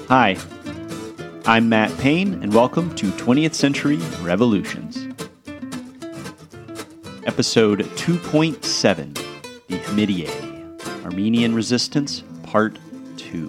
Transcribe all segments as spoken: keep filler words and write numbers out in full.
Hi, I'm Matt Payne, and welcome to twentieth Century Revolutions. Episode two point seven, The Hamidiye, Armenian Resistance, Part two.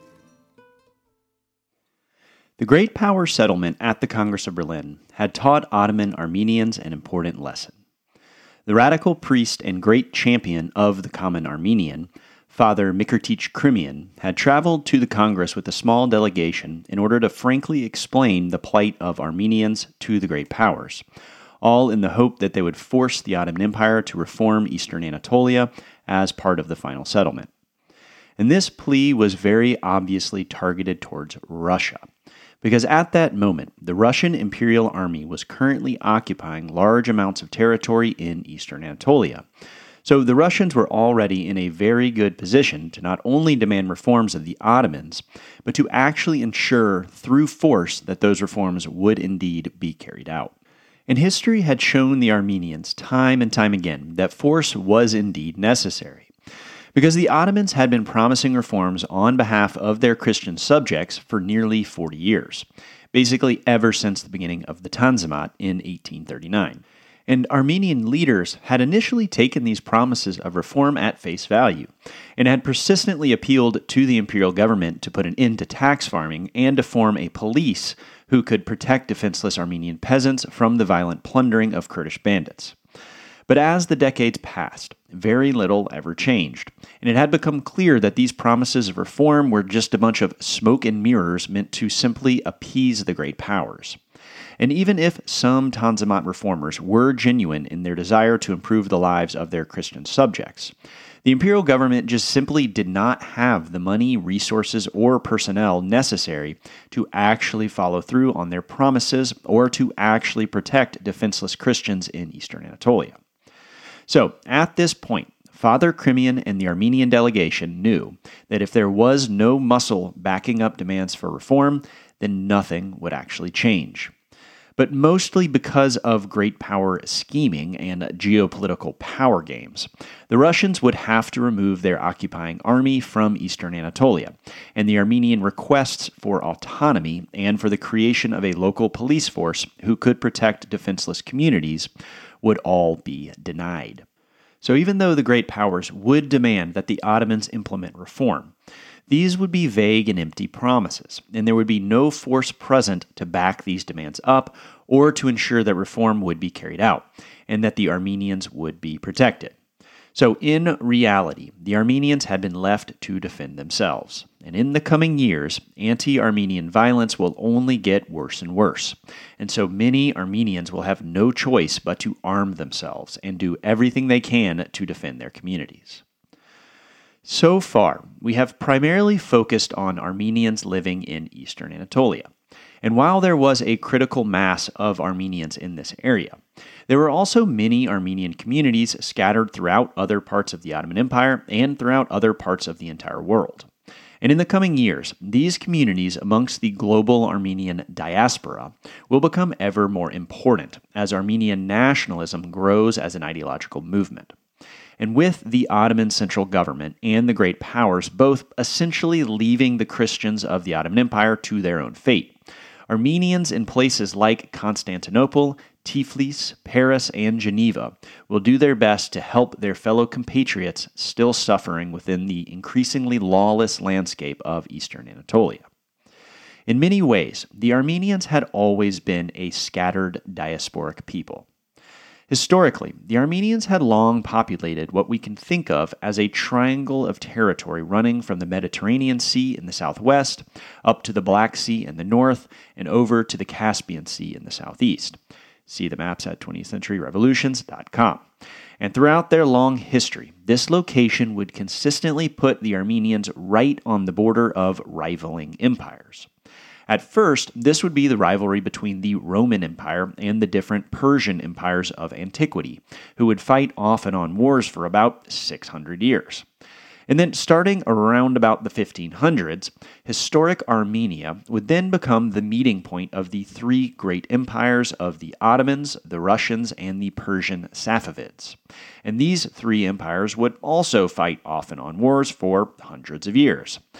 The Great Power settlement at the Congress of Berlin had taught Ottoman Armenians an important lesson. The radical priest and great champion of the common Armenian, Father Mikirtich Krimian, had traveled to the Congress with a small delegation in order to frankly explain the plight of Armenians to the great powers, all in the hope that they would force the Ottoman Empire to reform Eastern Anatolia as part of the final settlement. And this plea was very obviously targeted towards Russia, because at that moment, the Russian Imperial Army was currently occupying large amounts of territory in Eastern Anatolia. So the Russians were already in a very good position to not only demand reforms of the Ottomans, but to actually ensure through force that those reforms would indeed be carried out. And history had shown the Armenians time and time again that force was indeed necessary, because the Ottomans had been promising reforms on behalf of their Christian subjects for nearly forty years, basically ever since the beginning of the Tanzimat in eighteen thirty-nine. And Armenian leaders had initially taken these promises of reform at face value, and had persistently appealed to the imperial government to put an end to tax farming and to form a police who could protect defenseless Armenian peasants from the violent plundering of Kurdish bandits. But as the decades passed, very little ever changed, and it had become clear that these promises of reform were just a bunch of smoke and mirrors meant to simply appease the great powers. And even if some Tanzimat reformers were genuine in their desire to improve the lives of their Christian subjects, the imperial government just simply did not have the money, resources, or personnel necessary to actually follow through on their promises or to actually protect defenseless Christians in Eastern Anatolia. So, at this point, Father Krimian and the Armenian delegation knew that if there was no muscle backing up demands for reform, then nothing would actually change. But mostly because of great power scheming and geopolitical power games, the Russians would have to remove their occupying army from Eastern Anatolia, and the Armenian requests for autonomy and for the creation of a local police force who could protect defenseless communities would all be denied. So even though the great powers would demand that the Ottomans implement reform, these would be vague and empty promises, and there would be no force present to back these demands up or to ensure that reform would be carried out, and that the Armenians would be protected. So in reality, the Armenians had been left to defend themselves, and in the coming years, anti-Armenian violence will only get worse and worse, and so many Armenians will have no choice but to arm themselves and do everything they can to defend their communities. So far, we have primarily focused on Armenians living in Eastern Anatolia. And while there was a critical mass of Armenians in this area, there were also many Armenian communities scattered throughout other parts of the Ottoman Empire and throughout other parts of the entire world. And in the coming years, these communities amongst the global Armenian diaspora will become ever more important as Armenian nationalism grows as an ideological movement. And with the Ottoman central government and the great powers both essentially leaving the Christians of the Ottoman Empire to their own fate, Armenians in places like Constantinople, Tiflis, Paris, and Geneva will do their best to help their fellow compatriots still suffering within the increasingly lawless landscape of Eastern Anatolia. In many ways, the Armenians had always been a scattered diasporic people. Historically, the Armenians had long populated what we can think of as a triangle of territory running from the Mediterranean Sea in the southwest, up to the Black Sea in the north, and over to the Caspian Sea in the southeast. See the maps at twentieth century revolutions dot com. And throughout their long history, this location would consistently put the Armenians right on the border of rivaling empires. At first, this would be the rivalry between the Roman Empire and the different Persian empires of antiquity, who would fight off and on wars for about six hundred years. And then starting around about the fifteen hundreds, historic Armenia would then become the meeting point of the three great empires of the Ottomans, the Russians, and the Persian Safavids. And these three empires would also fight off and on wars for hundreds of years.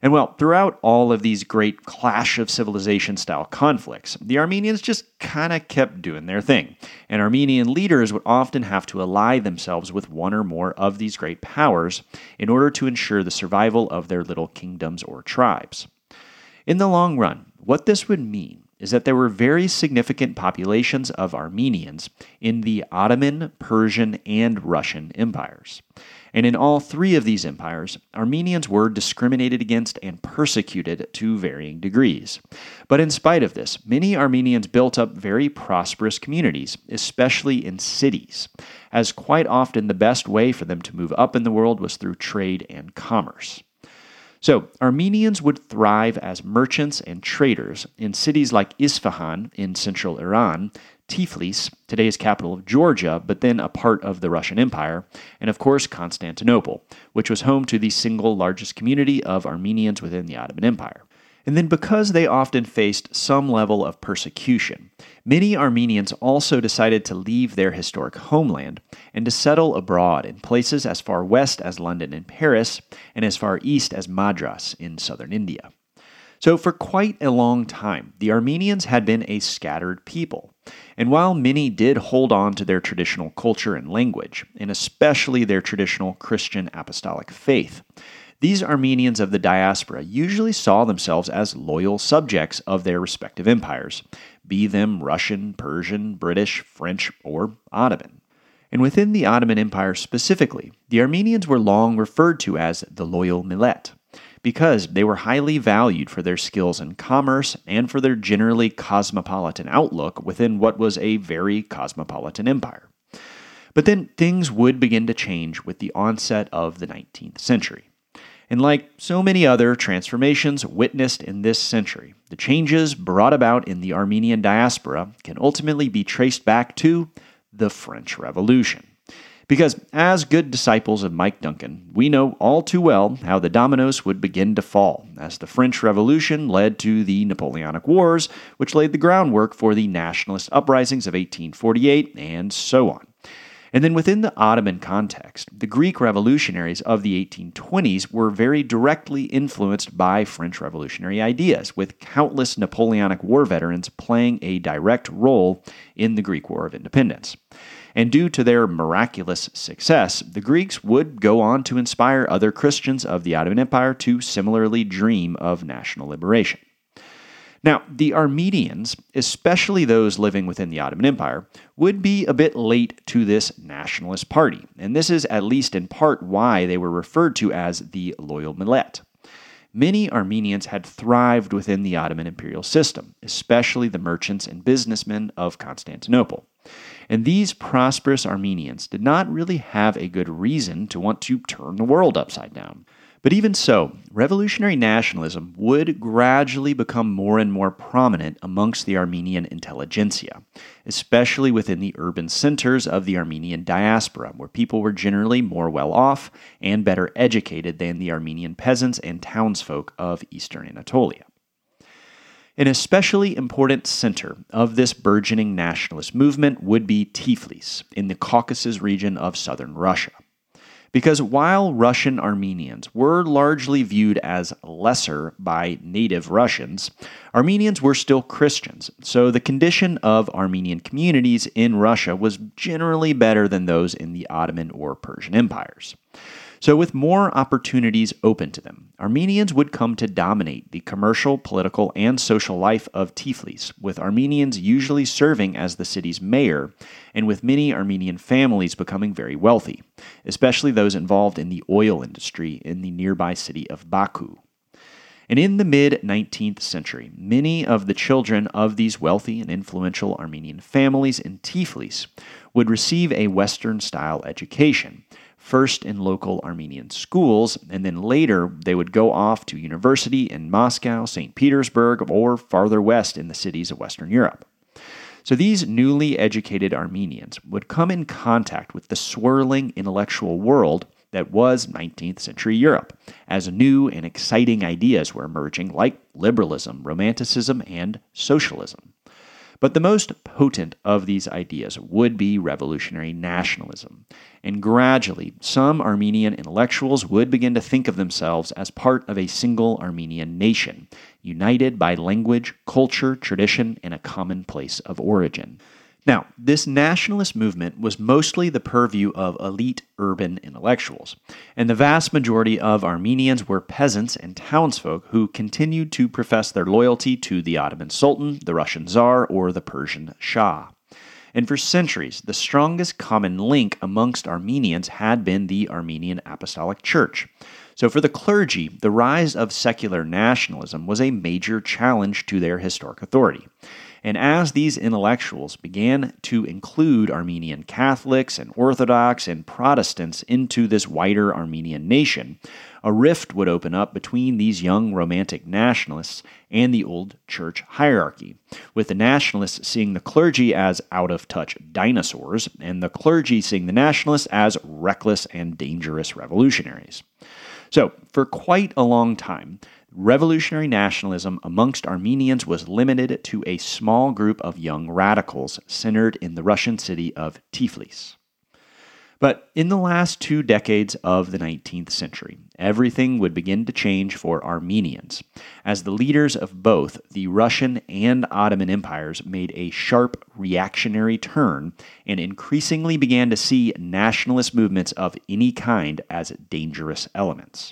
And well, throughout all of these great clash of civilization style conflicts, the Armenians just kind of kept doing their thing. And Armenian leaders would often have to ally themselves with one or more of these great powers in order to ensure the survival of their little kingdoms or tribes. In the long run, what this would mean is that there were very significant populations of Armenians in the Ottoman, Persian, and Russian empires. And in all three of these empires, Armenians were discriminated against and persecuted to varying degrees. But in spite of this, many Armenians built up very prosperous communities, especially in cities, as quite often the best way for them to move up in the world was through trade and commerce. So, Armenians would thrive as merchants and traders in cities like Isfahan in central Iran, Tiflis, today's capital of Georgia, but then a part of the Russian Empire, and of course Constantinople, which was home to the single largest community of Armenians within the Ottoman Empire. And then because they often faced some level of persecution, many Armenians also decided to leave their historic homeland and to settle abroad in places as far west as London and Paris, and as far east as Madras in southern India. So for quite a long time, the Armenians had been a scattered people. And while many did hold on to their traditional culture and language, and especially their traditional Christian apostolic faith, these Armenians of the diaspora usually saw themselves as loyal subjects of their respective empires, be them Russian, Persian, British, French, or Ottoman. And within the Ottoman Empire specifically, the Armenians were long referred to as the loyal millet, because they were highly valued for their skills in commerce and for their generally cosmopolitan outlook within what was a very cosmopolitan empire. But then things would begin to change with the onset of the nineteenth century. And like so many other transformations witnessed in this century, the changes brought about in the Armenian diaspora can ultimately be traced back to the French Revolution. Because as good disciples of Mike Duncan, we know all too well how the dominoes would begin to fall as the French Revolution led to the Napoleonic Wars, which laid the groundwork for the nationalist uprisings of eighteen forty-eight, and so on. And then within the Ottoman context, the Greek revolutionaries of the eighteen twenties were very directly influenced by French revolutionary ideas, with countless Napoleonic War veterans playing a direct role in the Greek War of Independence. And due to their miraculous success, the Greeks would go on to inspire other Christians of the Ottoman Empire to similarly dream of national liberation. Now, the Armenians, especially those living within the Ottoman Empire, would be a bit late to this nationalist party, and this is at least in part why they were referred to as the loyal millet. Many Armenians had thrived within the Ottoman imperial system, especially the merchants and businessmen of Constantinople. And these prosperous Armenians did not really have a good reason to want to turn the world upside down. But even so, revolutionary nationalism would gradually become more and more prominent amongst the Armenian intelligentsia, especially within the urban centers of the Armenian diaspora, where people were generally more well-off and better educated than the Armenian peasants and townsfolk of eastern Anatolia. An especially important center of this burgeoning nationalist movement would be Tiflis, in the Caucasus region of southern Russia. Because while Russian Armenians were largely viewed as lesser by native Russians, Armenians were still Christians, so the condition of Armenian communities in Russia was generally better than those in the Ottoman or Persian empires. So with more opportunities open to them, Armenians would come to dominate the commercial, political, and social life of Tiflis, with Armenians usually serving as the city's mayor, and with many Armenian families becoming very wealthy, especially those involved in the oil industry in the nearby city of Baku. And in the mid-nineteenth century, many of the children of these wealthy and influential Armenian families in Tiflis would receive a Western-style education, first in local Armenian schools, and then later they would go off to university in Moscow, Saint Petersburg, or farther west in the cities of Western Europe. So these newly educated Armenians would come in contact with the swirling intellectual world that was nineteenth century Europe, as new and exciting ideas were emerging like liberalism, romanticism, and socialism. But the most potent of these ideas would be revolutionary nationalism, and gradually some Armenian intellectuals would begin to think of themselves as part of a single Armenian nation, united by language, culture, tradition, and a common place of origin. Now, this nationalist movement was mostly the purview of elite urban intellectuals, and the vast majority of Armenians were peasants and townsfolk who continued to profess their loyalty to the Ottoman Sultan, the Russian Tsar, or the Persian Shah. And for centuries, the strongest common link amongst Armenians had been the Armenian Apostolic Church. So for the clergy, the rise of secular nationalism was a major challenge to their historic authority. And as these intellectuals began to include Armenian Catholics and Orthodox and Protestants into this wider Armenian nation, a rift would open up between these young romantic nationalists and the old church hierarchy, with the nationalists seeing the clergy as out-of-touch dinosaurs, and the clergy seeing the nationalists as reckless and dangerous revolutionaries. So, for quite a long time, revolutionary nationalism amongst Armenians was limited to a small group of young radicals centered in the Russian city of Tiflis. But in the last two decades of the nineteenth century, everything would begin to change for Armenians, as the leaders of both the Russian and Ottoman empires made a sharp reactionary turn and increasingly began to see nationalist movements of any kind as dangerous elements.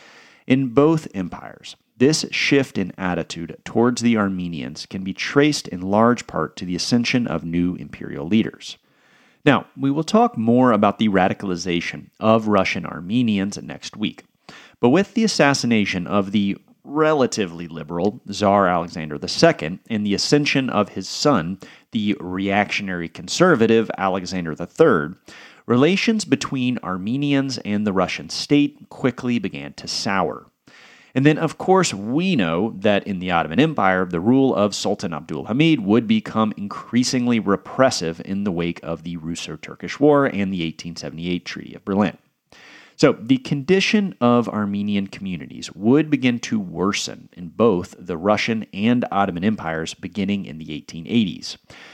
In both empires, this shift in attitude towards the Armenians can be traced in large part to the ascension of new imperial leaders. Now, we will talk more about the radicalization of Russian Armenians next week, but with the assassination of the relatively liberal Tsar Alexander the Second and the ascension of his son, the reactionary conservative Alexander the Third, relations between Armenians and the Russian state quickly began to sour. And then, of course, we know that in the Ottoman Empire, the rule of Sultan Abdul Hamid would become increasingly repressive in the wake of the Russo-Turkish War and the eighteen seventy-eight Treaty of Berlin. So, the condition of Armenian communities would begin to worsen in both the Russian and Ottoman empires beginning in the eighteen eighties.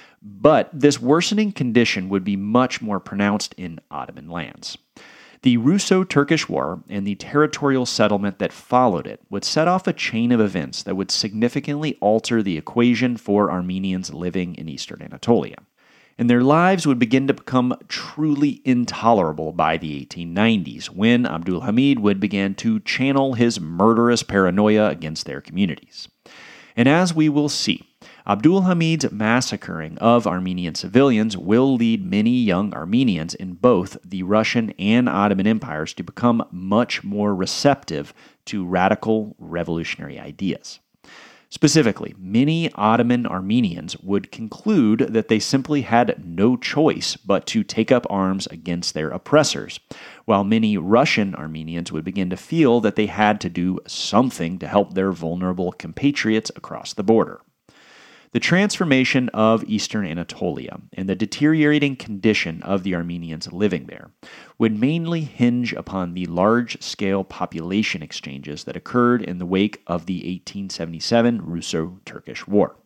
But this worsening condition would be much more pronounced in Ottoman lands. The Russo-Turkish War and the territorial settlement that followed it would set off a chain of events that would significantly alter the equation for Armenians living in eastern Anatolia. And their lives would begin to become truly intolerable by the eighteen nineties, when Abdul Hamid would begin to channel his murderous paranoia against their communities. And as we will see, Abdul Hamid's massacring of Armenian civilians will lead many young Armenians in both the Russian and Ottoman empires to become much more receptive to radical revolutionary ideas. Specifically, many Ottoman Armenians would conclude that they simply had no choice but to take up arms against their oppressors, while many Russian Armenians would begin to feel that they had to do something to help their vulnerable compatriots across the border. The transformation of eastern Anatolia and the deteriorating condition of the Armenians living there would mainly hinge upon the large-scale population exchanges that occurred in the wake of the eighteen seventy-seven Russo-Turkish War.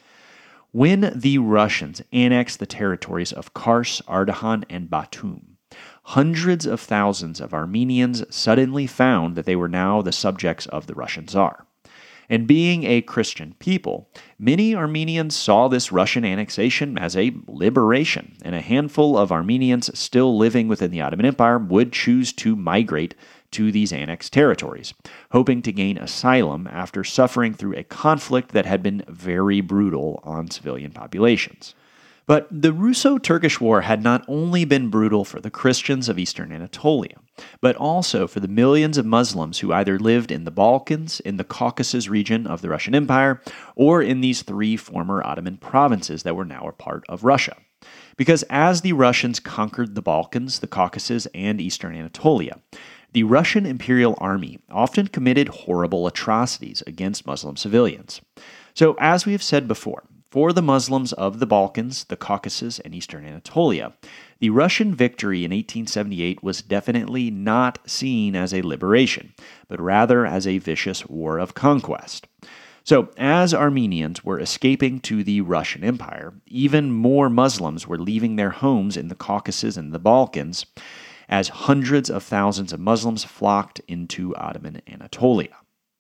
When the Russians annexed the territories of Kars, Ardahan, and Batum, hundreds of thousands of Armenians suddenly found that they were now the subjects of the Russian Tsar. And being a Christian people, many Armenians saw this Russian annexation as a liberation, and a handful of Armenians still living within the Ottoman Empire would choose to migrate to these annexed territories, hoping to gain asylum after suffering through a conflict that had been very brutal on civilian populations. But the Russo-Turkish War had not only been brutal for the Christians of eastern Anatolia, but also for the millions of Muslims who either lived in the Balkans, in the Caucasus region of the Russian Empire, or in these three former Ottoman provinces that were now a part of Russia. Because as the Russians conquered the Balkans, the Caucasus, and eastern Anatolia, the Russian Imperial Army often committed horrible atrocities against Muslim civilians. So, as we have said before, for the Muslims of the Balkans, the Caucasus, and eastern Anatolia, the Russian victory in eighteen seventy-eight was definitely not seen as a liberation, but rather as a vicious war of conquest. So, as Armenians were escaping to the Russian Empire, even more Muslims were leaving their homes in the Caucasus and the Balkans, as hundreds of thousands of Muslims flocked into Ottoman Anatolia.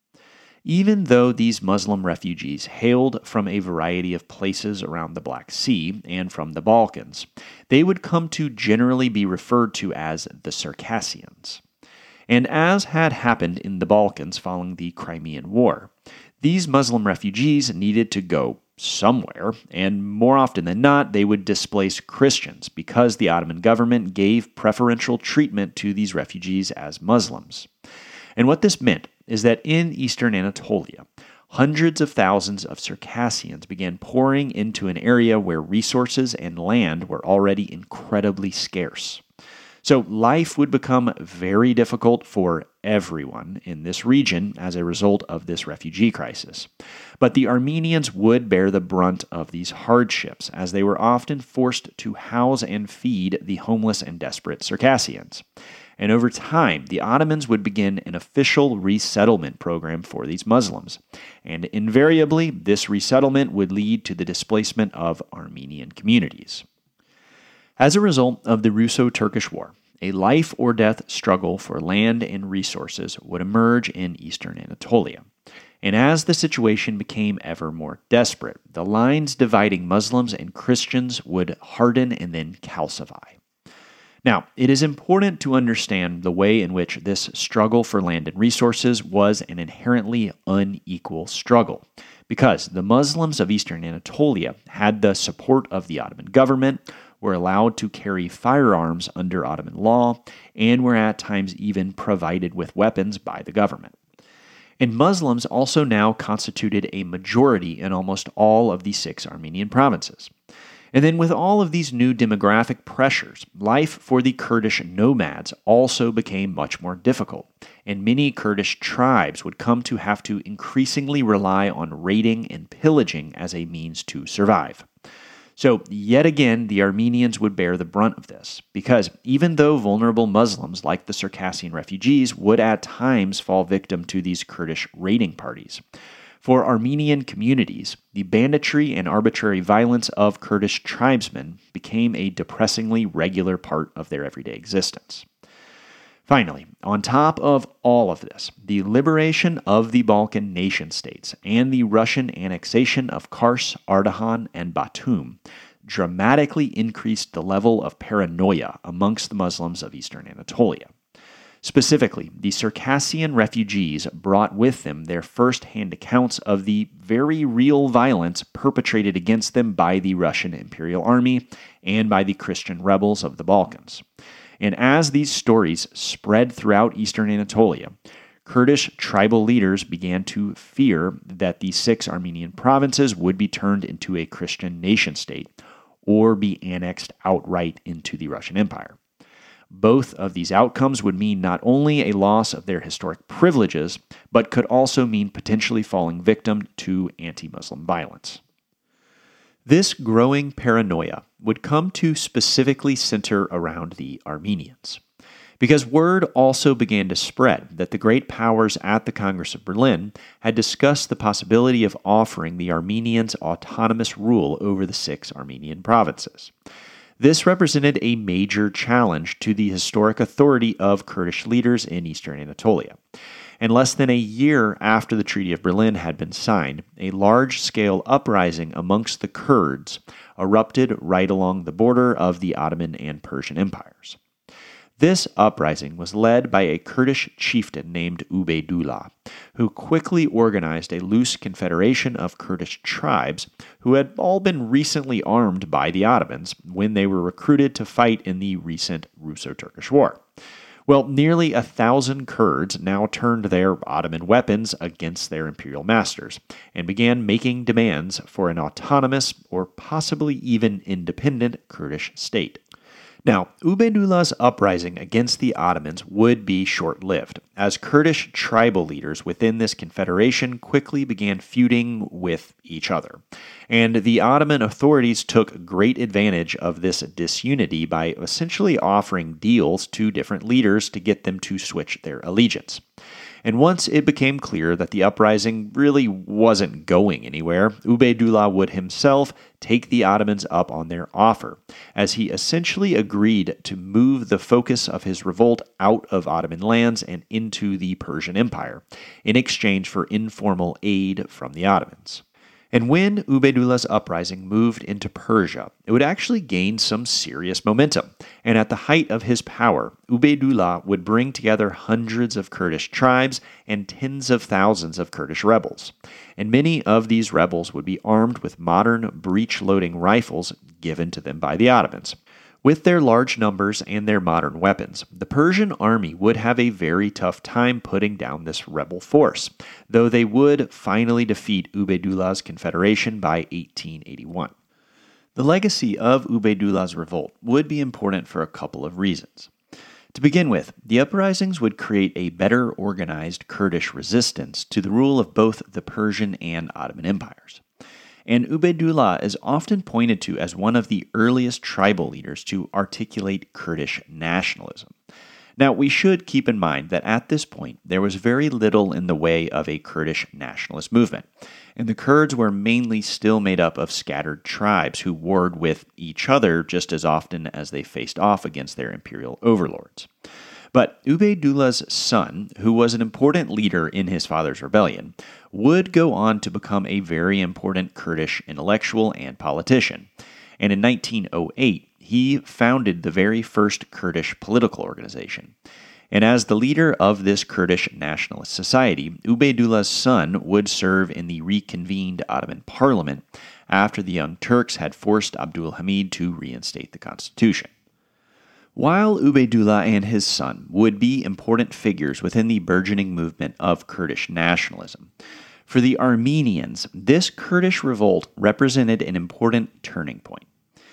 Even though these Muslim refugees hailed from a variety of places around the Black Sea and from the Balkans, they would come to generally be referred to as the Circassians. And as had happened in the Balkans following the Crimean War, these Muslim refugees needed to go somewhere, and more often than not, they would displace Christians because the Ottoman government gave preferential treatment to these refugees as Muslims. And what this meant is that in eastern Anatolia, hundreds of thousands of Circassians began pouring into an area where resources and land were already incredibly scarce. So life would become very difficult for everyone in this region as a result of this refugee crisis. But the Armenians would bear the brunt of these hardships, as they were often forced to house and feed the homeless and desperate Circassians. And over time, the Ottomans would begin an official resettlement program for these Muslims. And invariably, this resettlement would lead to the displacement of Armenian communities. As a result of the Russo-Turkish War, a life-or-death struggle for land and resources would emerge in eastern Anatolia. And as the situation became ever more desperate, the lines dividing Muslims and Christians would harden and then calcify. Now, it is important to understand the way in which this struggle for land and resources was an inherently unequal struggle, because the Muslims of eastern Anatolia had the support of the Ottoman government, were allowed to carry firearms under Ottoman law, and were at times even provided with weapons by the government. And Muslims also now constituted a majority in almost all of the six Armenian provinces. And then with all of these new demographic pressures, life for the Kurdish nomads also became much more difficult, and many Kurdish tribes would come to have to increasingly rely on raiding and pillaging as a means to survive. So, yet again, the Armenians would bear the brunt of this, because even though vulnerable Muslims like the Circassian refugees would at times fall victim to these Kurdish raiding parties, for Armenian communities, the banditry and arbitrary violence of Kurdish tribesmen became a depressingly regular part of their everyday existence. Finally, on top of all of this, the liberation of the Balkan nation-states and the Russian annexation of Kars, Ardahan, and Batum dramatically increased the level of paranoia amongst the Muslims of eastern Anatolia. Specifically, the Circassian refugees brought with them their first-hand accounts of the very real violence perpetrated against them by the Russian Imperial Army and by the Christian rebels of the Balkans. And as these stories spread throughout eastern Anatolia, Kurdish tribal leaders began to fear that the six Armenian provinces would be turned into a Christian nation-state or be annexed outright into the Russian Empire. Both of these outcomes would mean not only a loss of their historic privileges, but could also mean potentially falling victim to anti-Muslim violence. This growing paranoia would come to specifically center around the Armenians, because word also began to spread that the great powers at the Congress of Berlin had discussed the possibility of offering the Armenians autonomous rule over the six Armenian provinces. This represented a major challenge to the historic authority of Kurdish leaders in eastern Anatolia. And less than a year after the Treaty of Berlin had been signed, a large-scale uprising amongst the Kurds erupted right along the border of the Ottoman and Persian empires. This uprising was led by a Kurdish chieftain named Ubeydullah, who quickly organized a loose confederation of Kurdish tribes who had all been recently armed by the Ottomans when they were recruited to fight in the recent Russo-Turkish War. Well, nearly a thousand Kurds now turned their Ottoman weapons against their imperial masters and began making demands for an autonomous or possibly even independent Kurdish state. Now, Ubeydullah's uprising against the Ottomans would be short-lived, as Kurdish tribal leaders within this confederation quickly began feuding with each other. And the Ottoman authorities took great advantage of this disunity by essentially offering deals to different leaders to get them to switch their allegiance. And once it became clear that the uprising really wasn't going anywhere, Ubaydullah would himself take the Ottomans up on their offer, as he essentially agreed to move the focus of his revolt out of Ottoman lands and into the Persian Empire, in exchange for informal aid from the Ottomans. And when Ubaydullah's uprising moved into Persia, it would actually gain some serious momentum. And at the height of his power, Ubaydullah would bring together hundreds of Kurdish tribes and tens of thousands of Kurdish rebels. And many of these rebels would be armed with modern breech-loading rifles given to them by the Ottomans. With their large numbers and their modern weapons, the Persian army would have a very tough time putting down this rebel force, though they would finally defeat Ubeydullah's confederation by eighteen eighty-one. The legacy of Ubeydullah's revolt would be important for a couple of reasons. To begin with, the uprisings would create a better organized Kurdish resistance to the rule of both the Persian and Ottoman empires. And Ubaydullah is often pointed to as one of the earliest tribal leaders to articulate Kurdish nationalism. Now, we should keep in mind that at this point, there was very little in the way of a Kurdish nationalist movement, and the Kurds were mainly still made up of scattered tribes who warred with each other just as often as they faced off against their imperial overlords. But Ubeydullah's son, who was an important leader in his father's rebellion, would go on to become a very important Kurdish intellectual and politician. And in nineteen oh eight, he founded the very first Kurdish political organization. And as the leader of this Kurdish nationalist society, Ubeydullah's son would serve in the reconvened Ottoman parliament after the Young Turks had forced Abdul Hamid to reinstate the constitution. While Ubaydullah and his son would be important figures within the burgeoning movement of Kurdish nationalism, for the Armenians, this Kurdish revolt represented an important turning point.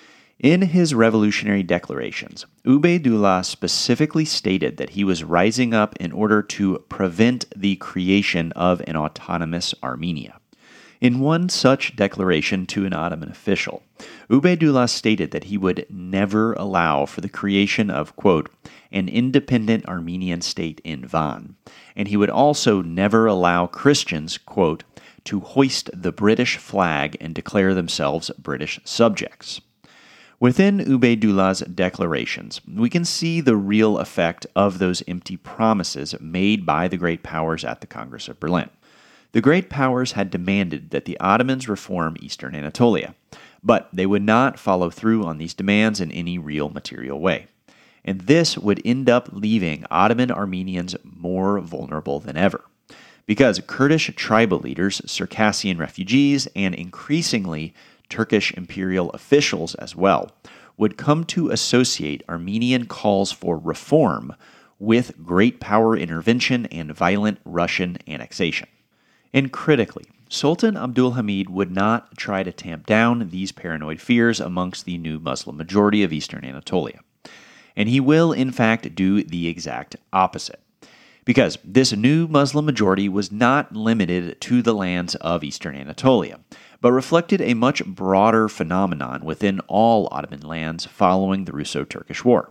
In his revolutionary declarations, Ubaydullah specifically stated that he was rising up in order to prevent the creation of an autonomous Armenia. In one such declaration to an Ottoman official, Ubaydullah stated that he would never allow for the creation of, quote, an independent Armenian state in Van, and he would also never allow Christians, quote, to hoist the British flag and declare themselves British subjects. Within Ubeydullah's declarations, we can see the real effect of those empty promises made by the great powers at the Congress of Berlin. The great powers had demanded that the Ottomans reform Eastern Anatolia, but they would not follow through on these demands in any real material way. And this would end up leaving Ottoman Armenians more vulnerable than ever, because Kurdish tribal leaders, Circassian refugees, and increasingly Turkish imperial officials as well, would come to associate Armenian calls for reform with great power intervention and violent Russian annexation. And critically, Sultan Abdul Hamid would not try to tamp down these paranoid fears amongst the new Muslim majority of Eastern Anatolia. And he will, in fact, do the exact opposite. Because this new Muslim majority was not limited to the lands of Eastern Anatolia, but reflected a much broader phenomenon within all Ottoman lands following the Russo-Turkish War.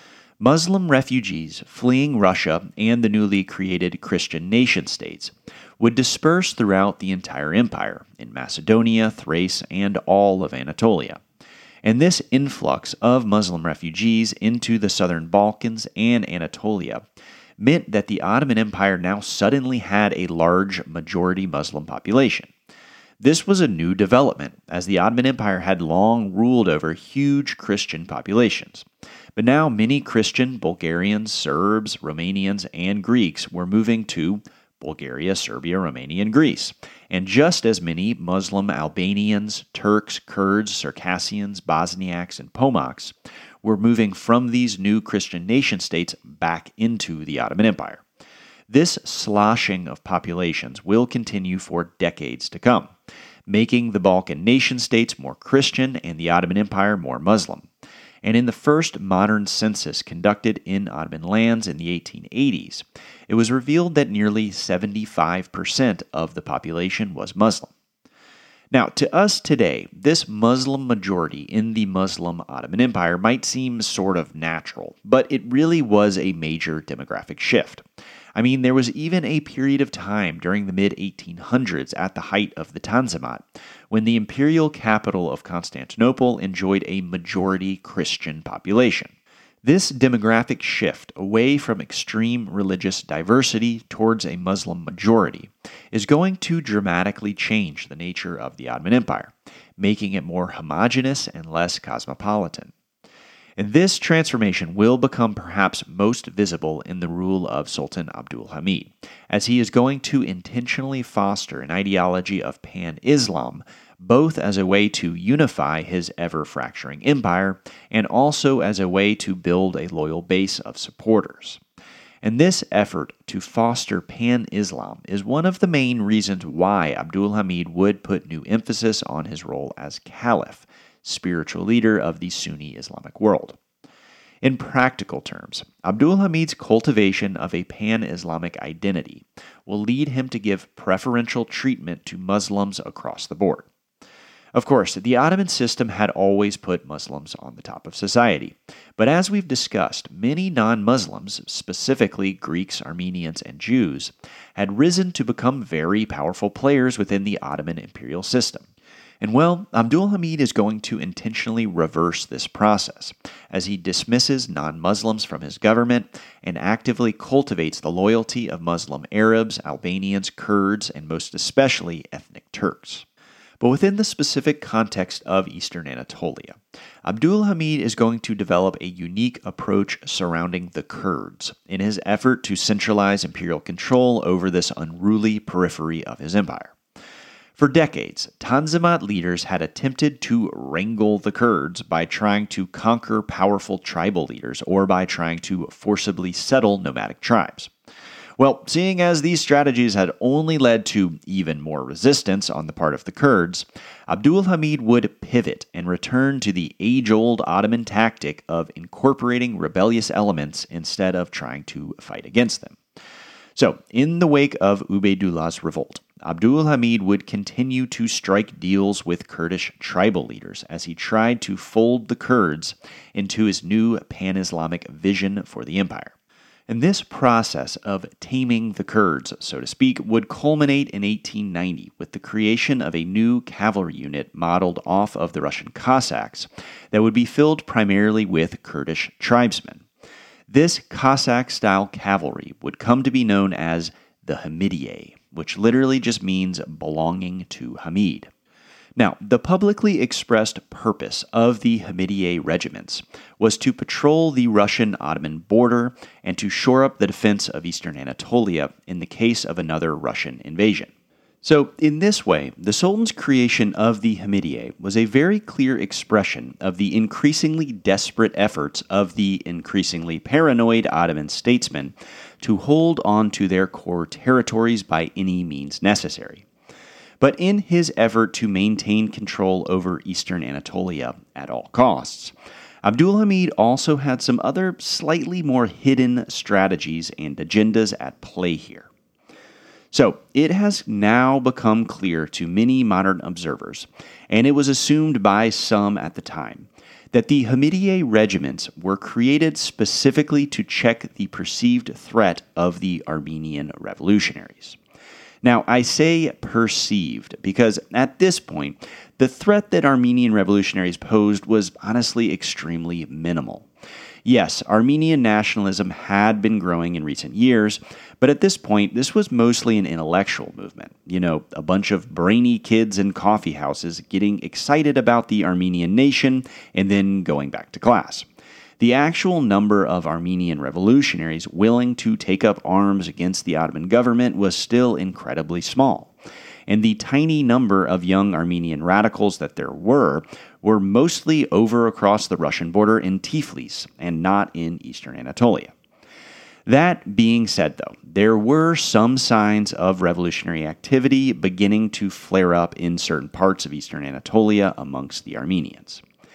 Muslim refugees fleeing Russia and the newly created Christian nation-states would disperse throughout the entire empire, in Macedonia, Thrace, and all of Anatolia. And this influx of Muslim refugees into the southern Balkans and Anatolia meant that the Ottoman Empire now suddenly had a large majority Muslim population. This was a new development, as the Ottoman Empire had long ruled over huge Christian populations. But now many Christian Bulgarians, Serbs, Romanians, and Greeks were moving to Bulgaria, Serbia, Romania, and Greece, and just as many Muslim Albanians, Turks, Kurds, Circassians, Bosniaks, and Pomaks were moving from these new Christian nation-states back into the Ottoman Empire. This sloshing of populations will continue for decades to come, making the Balkan nation-states more Christian and the Ottoman Empire more Muslim. And in the first modern census conducted in Ottoman lands in the eighteen eighties, it was revealed that nearly seventy-five percent of the population was Muslim. Now, to us today, this Muslim majority in the Muslim Ottoman Empire might seem sort of natural, but it really was a major demographic shift. I mean, there was even a period of time during the mid eighteen hundreds at the height of the Tanzimat when the imperial capital of Constantinople enjoyed a majority Christian population. This demographic shift away from extreme religious diversity towards a Muslim majority is going to dramatically change the nature of the Ottoman Empire, making it more homogeneous and less cosmopolitan. And this transformation will become perhaps most visible in the rule of Sultan Abdul Hamid, as he is going to intentionally foster an ideology of pan-Islam, both as a way to unify his ever-fracturing empire and also as a way to build a loyal base of supporters. And this effort to foster pan-Islam is one of the main reasons why Abdul Hamid would put new emphasis on his role as caliph, spiritual leader of the Sunni Islamic world. In practical terms, Abdul Hamid's cultivation of a pan-Islamic identity will lead him to give preferential treatment to Muslims across the board. Of course, the Ottoman system had always put Muslims on the top of society, but as we've discussed, many non-Muslims, specifically Greeks, Armenians, and Jews, had risen to become very powerful players within the Ottoman imperial system. And well, Abdul Hamid is going to intentionally reverse this process, as he dismisses non-Muslims from his government and actively cultivates the loyalty of Muslim Arabs, Albanians, Kurds, and most especially ethnic Turks. But within the specific context of Eastern Anatolia, Abdul Hamid is going to develop a unique approach surrounding the Kurds in his effort to centralize imperial control over this unruly periphery of his empire. For decades, Tanzimat leaders had attempted to wrangle the Kurds by trying to conquer powerful tribal leaders or by trying to forcibly settle nomadic tribes. Well, seeing as these strategies had only led to even more resistance on the part of the Kurds, Abdul Hamid would pivot and return to the age-old Ottoman tactic of incorporating rebellious elements instead of trying to fight against them. So, in the wake of Ubaidullah's revolt, Abdul Hamid would continue to strike deals with Kurdish tribal leaders as he tried to fold the Kurds into his new pan-Islamic vision for the empire. And this process of taming the Kurds, so to speak, would culminate in eighteen ninety with the creation of a new cavalry unit modeled off of the Russian Cossacks that would be filled primarily with Kurdish tribesmen. This Cossack-style cavalry would come to be known as the Hamidiye, which literally just means belonging to Hamid. Now, the publicly expressed purpose of the Hamidiye regiments was to patrol the Russian-Ottoman border and to shore up the defense of Eastern Anatolia in the case of another Russian invasion. So, in this way, the Sultan's creation of the Hamidiye was a very clear expression of the increasingly desperate efforts of the increasingly paranoid Ottoman statesmen to hold on to their core territories by any means necessary. But in his effort to maintain control over Eastern Anatolia at all costs, Abdul Hamid also had some other slightly more hidden strategies and agendas at play here. So, it has now become clear to many modern observers, and it was assumed by some at the time, that the Hamidiye regiments were created specifically to check the perceived threat of the Armenian revolutionaries. Now, I say perceived because at this point, the threat that Armenian revolutionaries posed was honestly extremely minimal. Yes, Armenian nationalism had been growing in recent years, but at this point, this was mostly an intellectual movement. You know, a bunch of brainy kids in coffee houses getting excited about the Armenian nation and then going back to class. The actual number of Armenian revolutionaries willing to take up arms against the Ottoman government was still incredibly small. And the tiny number of young Armenian radicals that there were were mostly over across the Russian border in Tiflis and not in Eastern Anatolia. That being said, though, there were some signs of revolutionary activity beginning to flare up in certain parts of Eastern Anatolia amongst the Armenians.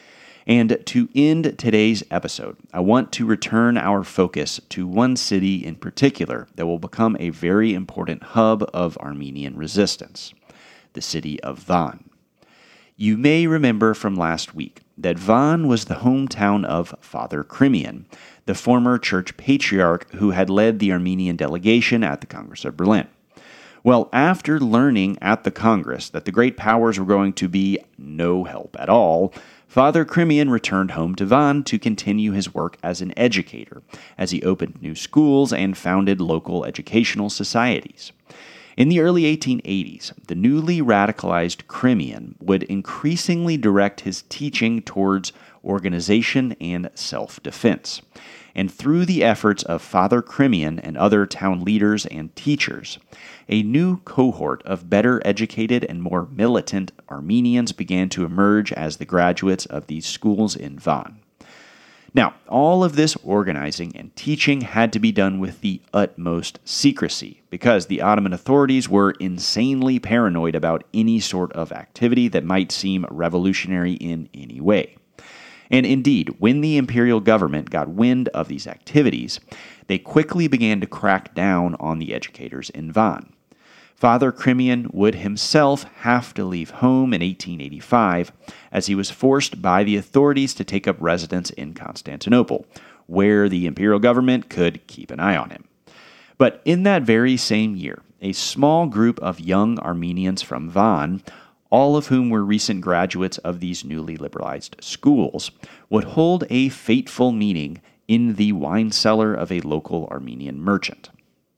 And to end today's episode, I want to return our focus to one city in particular that will become a very important hub of Armenian resistance, the city of Van. You may remember from last week that Van was the hometown of Father Khrimian, the former church patriarch who had led the Armenian delegation at the Congress of Berlin. Well, after learning at the Congress that the great powers were going to be no help at all, Father Khrimian returned home to Van to continue his work as an educator, as he opened new schools and founded local educational societies. In the early eighteen eighties, the newly radicalized Khrimian would increasingly direct his teaching towards organization and self-defense. And through the efforts of Father Khrimian and other town leaders and teachers, a new cohort of better educated and more militant Armenians began to emerge as the graduates of these schools in Van. Now, all of this organizing and teaching had to be done with the utmost secrecy because the Ottoman authorities were insanely paranoid about any sort of activity that might seem revolutionary in any way. And indeed, when the imperial government got wind of these activities, they quickly began to crack down on the educators in Van. Father Khrimian would himself have to leave home in eighteen eighty-five as he was forced by the authorities to take up residence in Constantinople, where the imperial government could keep an eye on him. But in that very same year, a small group of young Armenians from Van, all of whom were recent graduates of these newly liberalized schools, would hold a fateful meeting in the wine cellar of a local Armenian merchant.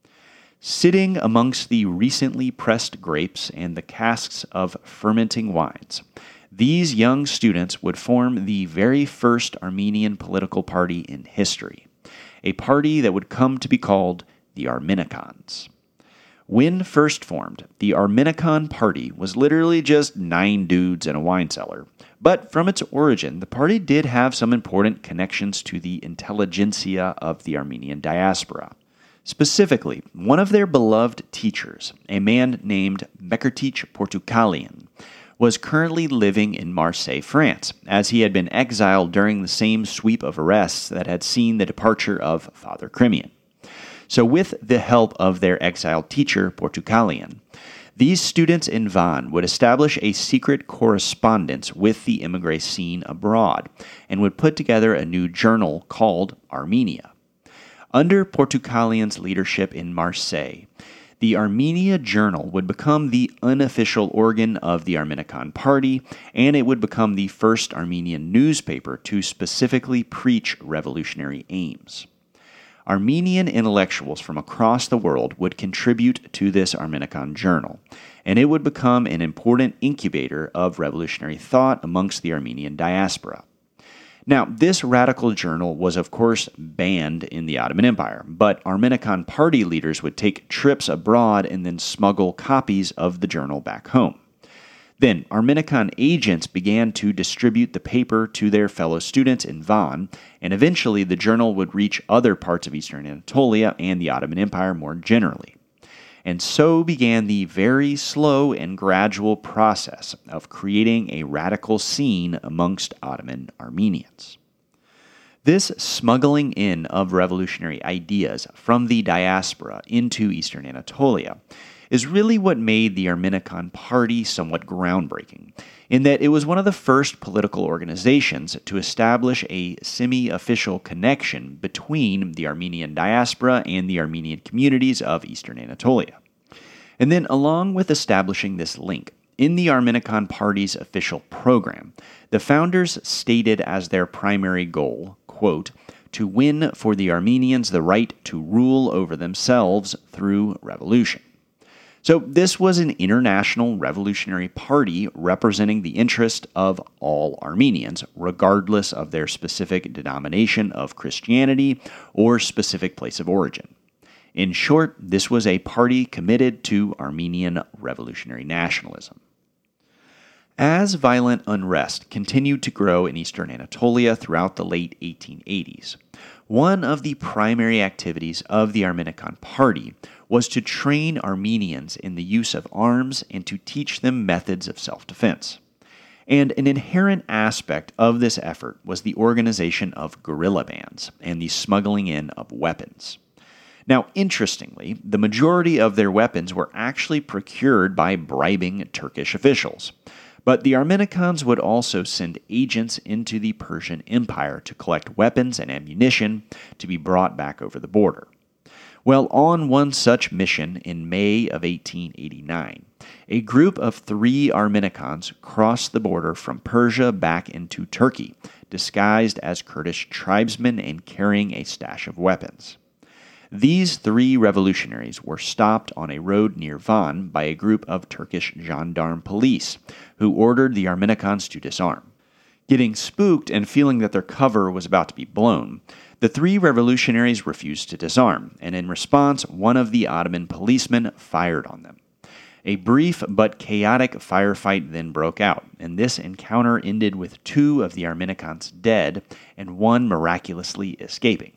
Sitting amongst the recently pressed grapes and the casks of fermenting wines, these young students would form the very first Armenian political party in history, a party that would come to be called the Armenicons. When first formed, the Armenicon Party was literally just nine dudes in a wine cellar. But from its origin, the party did have some important connections to the intelligentsia of the Armenian diaspora. Specifically, one of their beloved teachers, a man named Mekhertich Portukalian, was currently living in Marseille, France, as he had been exiled during the same sweep of arrests that had seen the departure of Father Khrimian. So with the help of their exiled teacher, Portukalian, these students in Van would establish a secret correspondence with the émigré scene abroad and would put together a new journal called Armenia. Under Portukalian's leadership in Marseille, the Armenia Journal would become the unofficial organ of the Armenicon Party, and it would become the first Armenian newspaper to specifically preach revolutionary aims. Armenian intellectuals from across the world would contribute to this Armenicon Journal, and it would become an important incubator of revolutionary thought amongst the Armenian diaspora. Now, this radical journal was, of course, banned in the Ottoman Empire, but Armenicon party leaders would take trips abroad and then smuggle copies of the journal back home. Then, Armenicon agents began to distribute the paper to their fellow students in Van, and eventually the journal would reach other parts of Eastern Anatolia and the Ottoman Empire more generally. And so began the very slow and gradual process of creating a radical scene amongst Ottoman Armenians. This smuggling in of revolutionary ideas from the diaspora into Eastern Anatolia is really what made the Armenicon Party somewhat groundbreaking, in that it was one of the first political organizations to establish a semi-official connection between the Armenian diaspora and the Armenian communities of Eastern Anatolia. And then, along with establishing this link, in the Armenicon Party's official program, the founders stated as their primary goal, quote, to win for the Armenians the right to rule over themselves through revolution. So this was an international revolutionary party representing the interest of all Armenians, regardless of their specific denomination of Christianity or specific place of origin. In short, this was a party committed to Armenian revolutionary nationalism. As violent unrest continued to grow in Eastern Anatolia throughout the late eighteen eighties, one of the primary activities of the Armenicon Party was to train Armenians in the use of arms and to teach them methods of self-defense. And an inherent aspect of this effort was the organization of guerrilla bands and the smuggling in of weapons. Now, interestingly, the majority of their weapons were actually procured by bribing Turkish officials. But the Ermenikons would also send agents into the Persian Empire to collect weapons and ammunition to be brought back over the border. Well, on one such mission in May of eighteen eighty-nine, a group of three Ermenikons crossed the border from Persia back into Turkey, disguised as Kurdish tribesmen and carrying a stash of weapons. These three revolutionaries were stopped on a road near Van by a group of Turkish gendarme police, who ordered the Ermenikons to disarm. Getting spooked and feeling that their cover was about to be blown, the three revolutionaries refused to disarm, and in response, one of the Ottoman policemen fired on them. A brief but chaotic firefight then broke out, and this encounter ended with two of the Ermenikons dead and one miraculously escaping.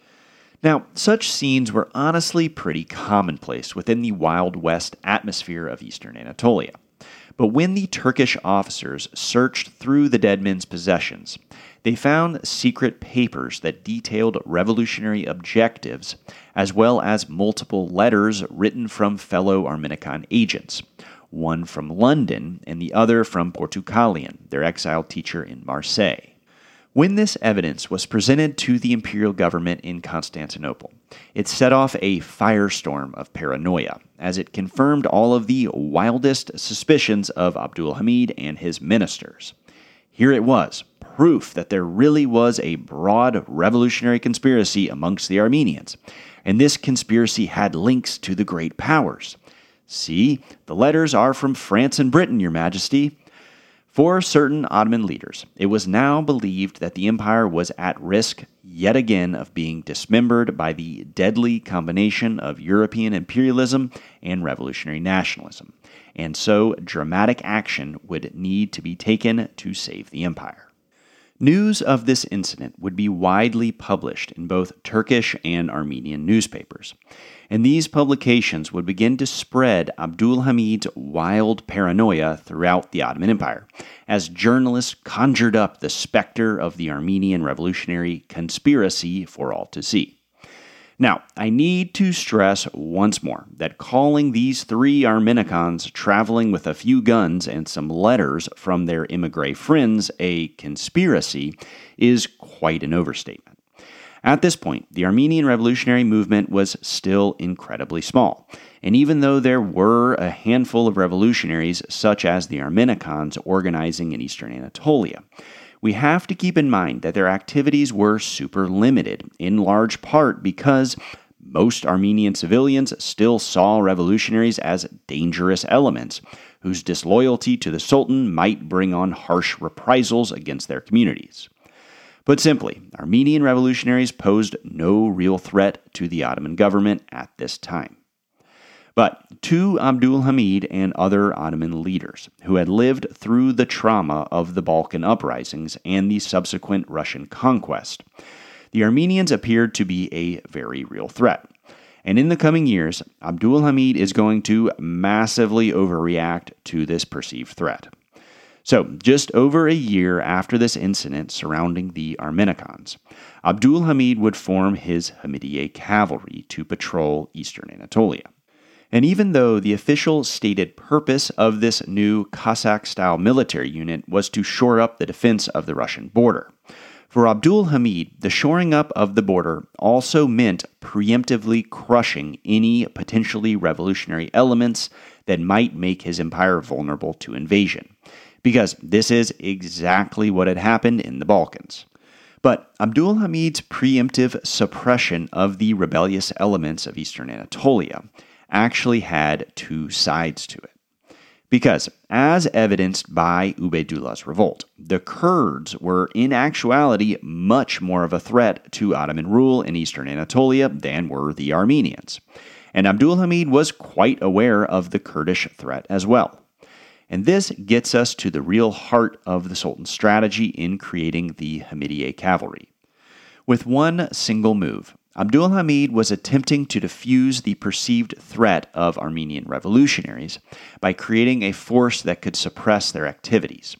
Now, such scenes were honestly pretty commonplace within the Wild West atmosphere of eastern Anatolia. But when the Turkish officers searched through the dead men's possessions, they found secret papers that detailed revolutionary objectives, as well as multiple letters written from fellow Ermenikon agents, one from London and the other from Portucalion, their exiled teacher in Marseille. When this evidence was presented to the imperial government in Constantinople, it set off a firestorm of paranoia, as it confirmed all of the wildest suspicions of Abdul Hamid and his ministers. Here it was, proof that there really was a broad revolutionary conspiracy amongst the Armenians, and this conspiracy had links to the great powers. See, the letters are from France and Britain, Your Majesty. For certain Ottoman leaders, it was now believed that the empire was at risk yet again of being dismembered by the deadly combination of European imperialism and revolutionary nationalism, and so dramatic action would need to be taken to save the empire. News of this incident would be widely published in both Turkish and Armenian newspapers, and these publications would begin to spread Abdul Hamid's wild paranoia throughout the Ottoman Empire, as journalists conjured up the specter of the Armenian revolutionary conspiracy for all to see. Now, I need to stress once more that calling these three Ermenikons traveling with a few guns and some letters from their emigre friends a conspiracy is quite an overstatement. At this point, the Armenian revolutionary movement was still incredibly small, and even though there were a handful of revolutionaries such as the Ermenikons organizing in eastern Anatolia, we have to keep in mind that their activities were super limited, in large part because most Armenian civilians still saw revolutionaries as dangerous elements, whose disloyalty to the Sultan might bring on harsh reprisals against their communities. Put simply, Armenian revolutionaries posed no real threat to the Ottoman government at this time. But to Abdul Hamid and other Ottoman leaders who had lived through the trauma of the Balkan uprisings and the subsequent Russian conquest, the Armenians appeared to be a very real threat. And in the coming years, Abdul Hamid is going to massively overreact to this perceived threat. So, just over a year after this incident surrounding the Ermenikons, Abdul Hamid would form his Hamidiye cavalry to patrol eastern Anatolia. And even though the official stated purpose of this new Cossack-style military unit was to shore up the defense of the Russian border, for Abdul Hamid, the shoring up of the border also meant preemptively crushing any potentially revolutionary elements that might make his empire vulnerable to invasion, because this is exactly what had happened in the Balkans. But Abdul Hamid's preemptive suppression of the rebellious elements of eastern Anatolia actually had two sides to it. Because, as evidenced by Ubeydullah's revolt, the Kurds were in actuality much more of a threat to Ottoman rule in eastern Anatolia than were the Armenians. And Abdul Hamid was quite aware of the Kurdish threat as well. And this gets us to the real heart of the Sultan's strategy in creating the Hamidiye cavalry. With one single move, Abdul Hamid was attempting to defuse the perceived threat of Armenian revolutionaries by creating a force that could suppress their activities,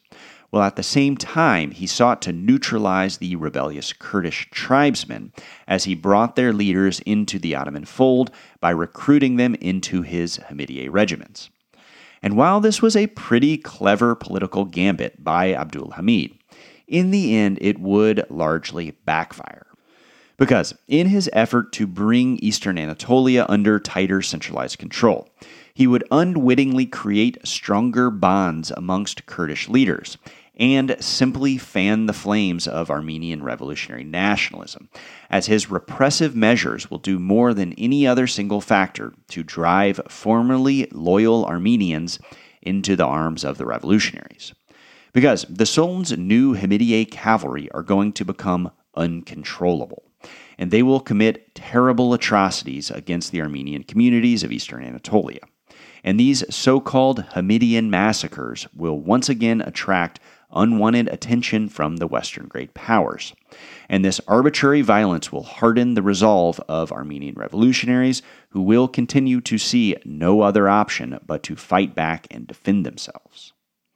while at the same time he sought to neutralize the rebellious Kurdish tribesmen as he brought their leaders into the Ottoman fold by recruiting them into his Hamidiye regiments. And while this was a pretty clever political gambit by Abdul Hamid, in the end it would largely backfire. Because in his effort to bring Eastern Anatolia under tighter centralized control, he would unwittingly create stronger bonds amongst Kurdish leaders and simply fan the flames of Armenian revolutionary nationalism, as his repressive measures will do more than any other single factor to drive formerly loyal Armenians into the arms of the revolutionaries. Because the Sultan's new Hamidiye cavalry are going to become uncontrollable, and they will commit terrible atrocities against the Armenian communities of Eastern Anatolia. And these so-called Hamidian massacres will once again attract unwanted attention from the Western great powers. And this arbitrary violence will harden the resolve of Armenian revolutionaries who will continue to see no other option but to fight back and defend themselves.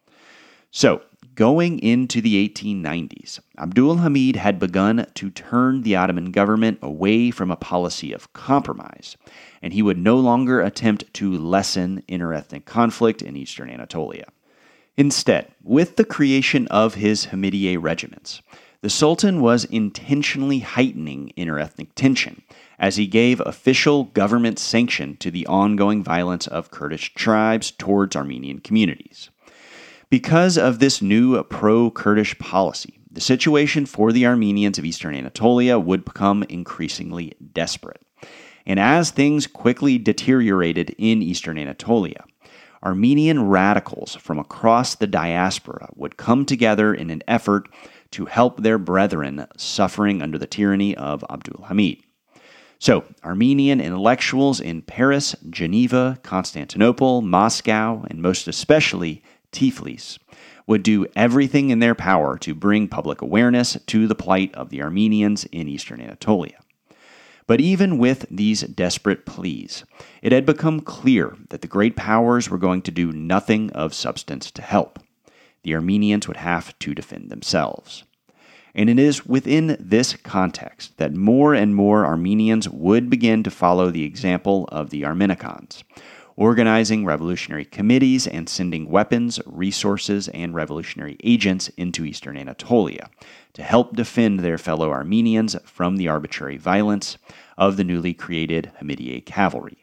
So, going into the eighteen nineties, Abdul Hamid had begun to turn the Ottoman government away from a policy of compromise, and he would no longer attempt to lessen interethnic conflict in Eastern Anatolia. Instead, with the creation of his Hamidiye regiments, the Sultan was intentionally heightening interethnic tension as he gave official government sanction to the ongoing violence of Kurdish tribes towards Armenian communities. Because of this new pro-Kurdish policy, the situation for the Armenians of Eastern Anatolia would become increasingly desperate. And as things quickly deteriorated in Eastern Anatolia, Armenian radicals from across the diaspora would come together in an effort to help their brethren suffering under the tyranny of Abdul Hamid. So, Armenian intellectuals in Paris, Geneva, Constantinople, Moscow, and most especially Tiflis would do everything in their power to bring public awareness to the plight of the Armenians in Eastern Anatolia. But even with these desperate pleas, it had become clear that the great powers were going to do nothing of substance to help. The Armenians would have to defend themselves. And it is within this context that more and more Armenians would begin to follow the example of the Armenicons, organizing revolutionary committees and sending weapons, resources, and revolutionary agents into Eastern Anatolia to help defend their fellow Armenians from the arbitrary violence of the newly created Hamidiye cavalry.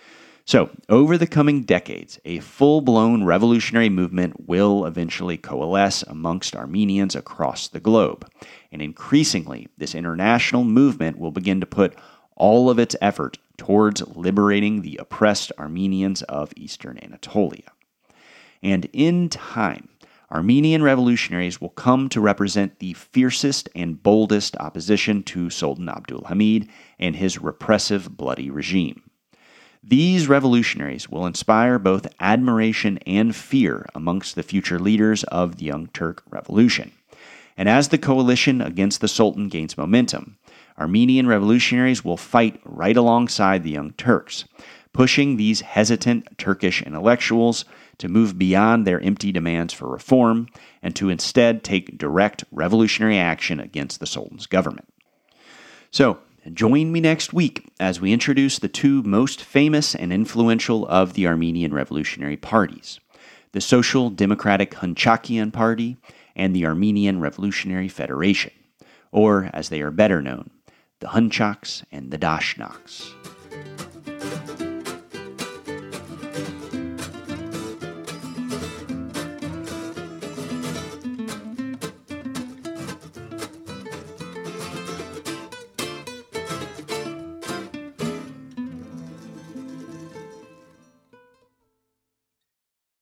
So, over the coming decades, a full-blown revolutionary movement will eventually coalesce amongst Armenians across the globe, and increasingly, this international movement will begin to put all of its effort towards liberating the oppressed Armenians of Eastern Anatolia. And in time, Armenian revolutionaries will come to represent the fiercest and boldest opposition to Sultan Abdul Hamid and his repressive, bloody regime. These revolutionaries will inspire both admiration and fear amongst the future leaders of the Young Turk Revolution. And as the coalition against the Sultan gains momentum, Armenian revolutionaries will fight right alongside the Young Turks, pushing these hesitant Turkish intellectuals to move beyond their empty demands for reform and to instead take direct revolutionary action against the Sultan's government. So, join me next week as we introduce the two most famous and influential of the Armenian revolutionary parties, the Social Democratic Hunchakian Party and the Armenian Revolutionary Federation, or as they are better known, the Hunchaks and the Dashnaks.